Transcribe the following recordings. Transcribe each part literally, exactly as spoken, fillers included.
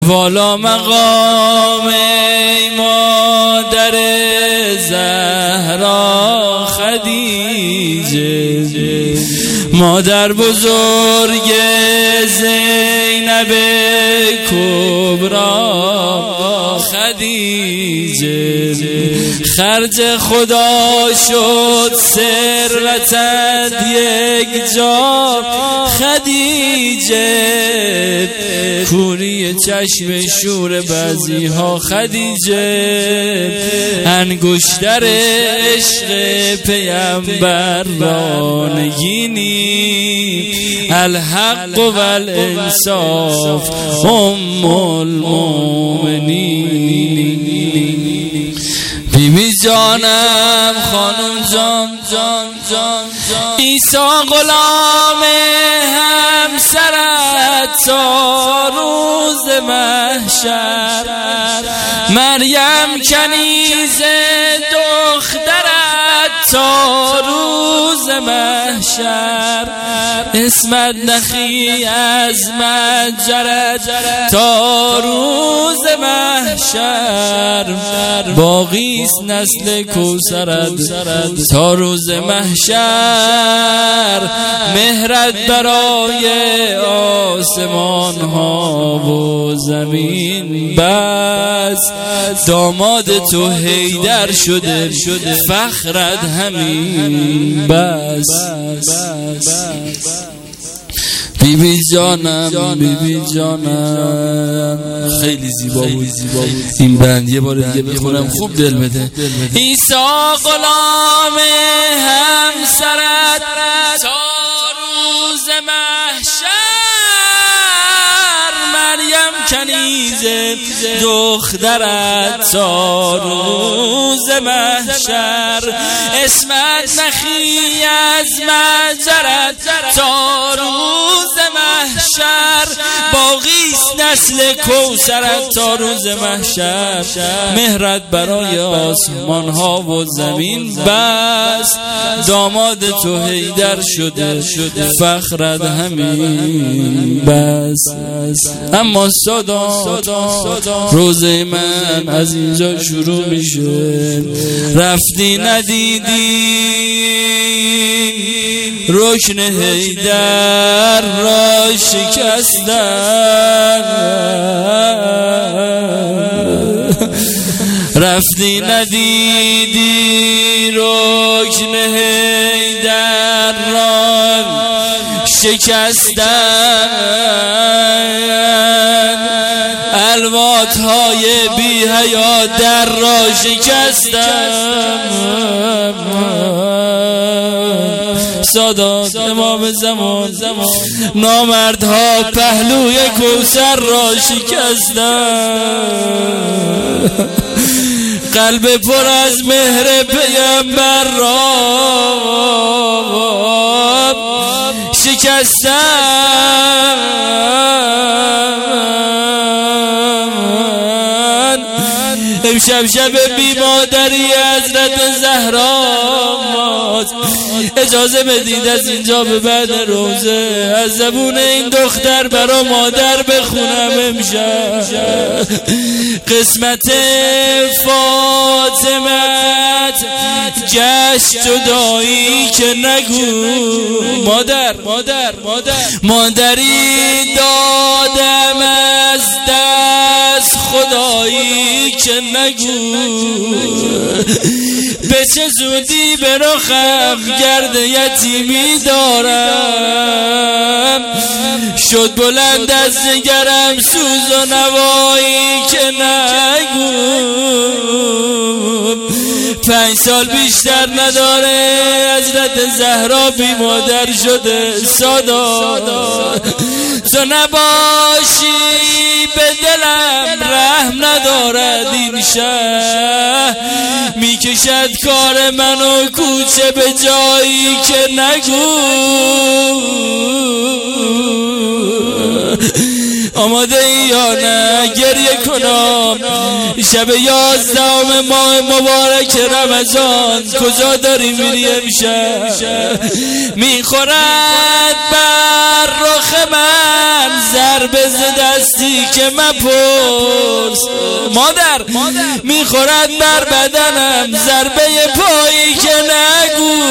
والا مقام مادر زهرا خدیجه، مادر بزرگ زینب کبرا خدیجه، خرج خدا شد ثروتت یک جا خدیجه، کوری چشم شور بعضی ها خدیجه، انگشتر عشق پیامبر را نگینی، الحق و الانصاف ام المؤمنین. بیبی جانم خانم جان جان جان جان، عیسی غلام همسرت تا روز محشر، مریم کنیز دخترت تا روز محشر، اسمت نخی از مجرد تا روز محشر، باقیست نسل کوثرت تا روز محشر، مهرت برای آسمان ها و زمین بس، داماد تو حیدر شده فخرت همین بس. بیبی جانم بیبی جانم خیلی زیبا بود این بند، یه بار دیگه بخونم خوب دل بده. عیسی غلام همسرت تا روز محشر، مریم کنیز دخترت تا روز محشر، اسمت نخی از مجرد تا روز محشر، باقیست نسل کوثرت تا روز محشر، مهرت برای آسمان ها و زمین بس، داماد تو حیدر شده فخرت همین بس. اما سادات روز من از اینجا شروع میشه، رفتی ندیدی رکن حیدر را شکستن، رفتی ندیدی رکن حیدر را شکستن، الوات های بی حیا در را شکستن، سادات امام زمان نامردها پهلوی کوثر را شکستن، قلب پر از مهر پیامبر را شکستن، امشب شب بی مادری حضرت زهرا، اجازه بدید از اینجا به بعد روزه از زبون این دختر برا مادر بخونم امشب. قسمت فاطمت گشت جدایی که نگو، مادر مادر مادر مادری دادم از دست خدایی که نگو، به چه زودی به رخم گرد یتیمی دارم، شد بلند از جگرم سوز و نوایی که نگو، پنج سال بیشتر نداره حضرت زهرا بی مادر شده، سادات تو نباشی به دلم رحم ندارد این شه، میکشد کار منو کوچه به جایی که نگو، آماده ای یا نه گریه کنم؟ شب یازدهم ماه مبارک رمضان کجا داری میری امشب؟ میخورد بر رخ من ضربه ز دستی که مپرس. مادر میخورد بر بدنم ضربه پایی که نگو.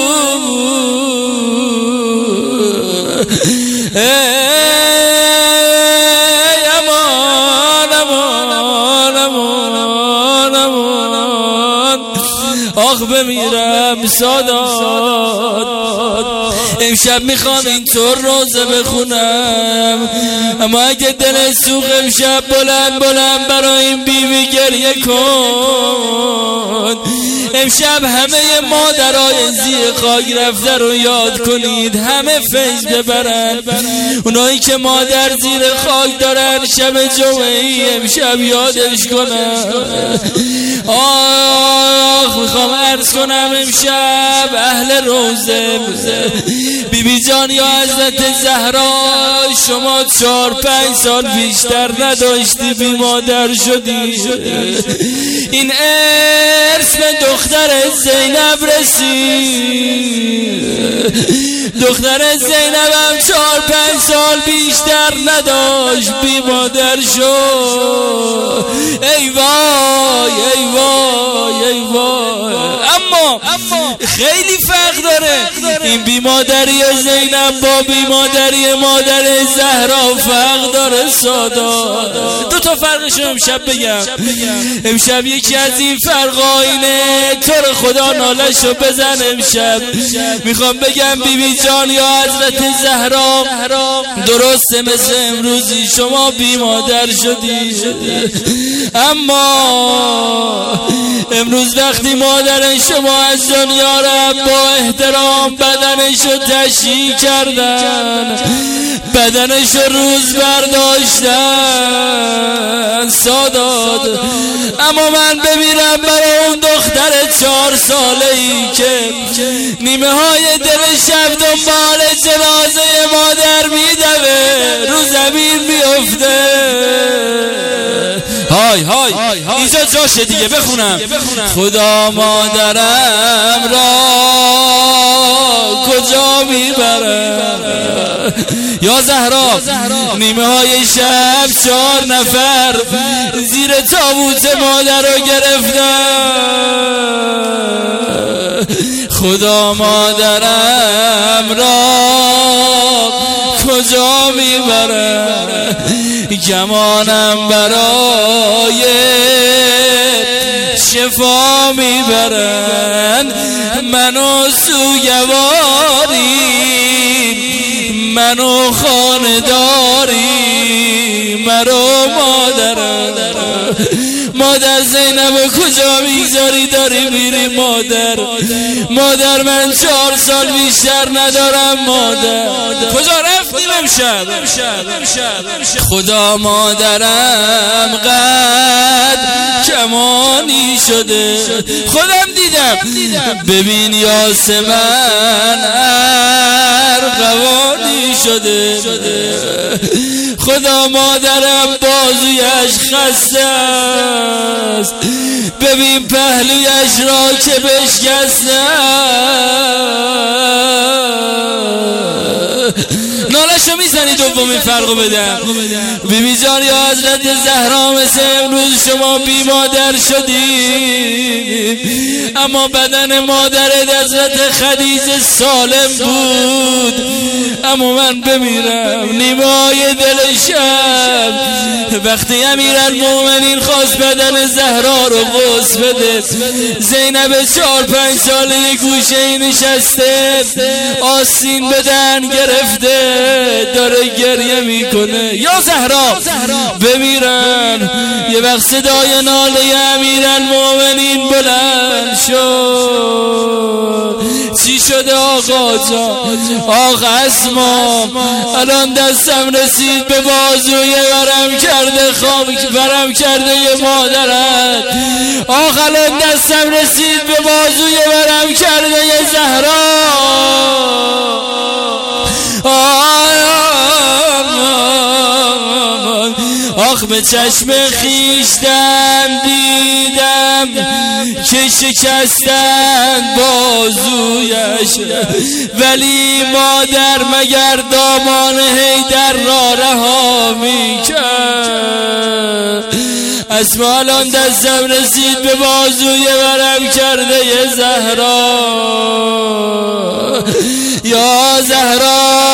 آخ بمیرم سادات. امشب میخوام اینطور روزه بخونم، اما اگه دل سوخ امشب بلند بلند برای این بیوی گریه کن. امشب همه مادرای زیر خاک رفته رو یاد کنید، همه فیض ببرن. اونایی که مادر زیر خاک دارن شب جمعه ای امشب یادش کنن. آخ میخوام عرض کنم امشب اهل روزه بی بی جان یا حضرت زهرا، شما چار پنج سال بیشتر نداشتی بی مادر شدی. این ارث به دختر زینب رسید. دختر زینب هم چار پنج سال بیشتر نداشت بی مادر شد. ای وای ای وای ای وای. اما خیلی فرق داره این بیمادری زینب با بیمادری مادر زهرا، فرق داره سادات. دو تا فرقش رو امشب بگم. امشب یکی از این فرقا اینه، تو رو خدا نالشو بزن امشب. میخوام بگم بی بی جان یا حضرت زهرا درسته مثل امروزی شما بیمادر شدی، اما امروز وقتی مادر شما از دنیا رفت با احترام بدنشو تشییع کردن، بدنشو روز برداشتن سادات. اما من بمیرم برای اون دختر چهار ساله ای که نیمه های دل شب دنبال جنازه مادر میدوه، رو زمین میفته. های های اینجا جاشه دیگه بخونم. خدا مادرم را کجا میبرم؟ یا زهرا نیمه های شب چهار نفر زیر تابوت مادر رو گرفتن. خدا مادرم را کجا میبرم؟ گمانم برای شفا میبرن، منو سوگواری منو خانداری مرو مادرم. مادر زینب کجا میگذاری داری میری مادر؟ مادر من چهار سال بیشتر ندارم مادر. کجا رفتیم امشب؟ خدا مادرم قد کمانی شده، خودم دیدم. ببین یاسمن ارغوانی شده. خدا مادرم بازویش خسته است، ببین پهلویش را که بشکسته. نالشو میزنی دومین فرقو بدم. بی بی جان یا حضرت زهرا مثل امروز شما بی مادر شدی، اما بدن مادرت حضرت خدیجه سالم بود. اما من بمیرم نیمای دل شب وقتی امیرالمومنین خواست بدن زهرا رو غسل بده، زینب چهار پنج ساله یک گوشه نشسته آستین بدن گرفته داره گریه میکنه. یا زهرا بمیرن. یه وقت صدای ناله امیرالمومنین بلند شد. چی شده آقا جان؟ آقا اسما الان دستم رسید به بازوی ورم کرده خاک ورم کرده یه مادرت. آقا الان دستم رسید به بازوی ورم کرده یه زهرا. به چشم خیشتن دیدم که شکستن بازویش، ولی مادر مگر دامان حیدر را رها میکرد. اسما الان دستم رسید به بازوی ورم کرده ی زهرا، یا زهرا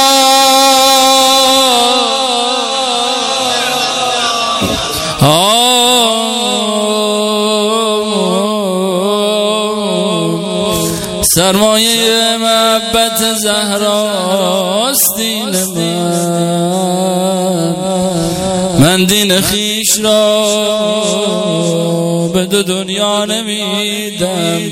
سرمایه محبت زهراست دین من، من دین خیش را به دو دنیا نمیدم.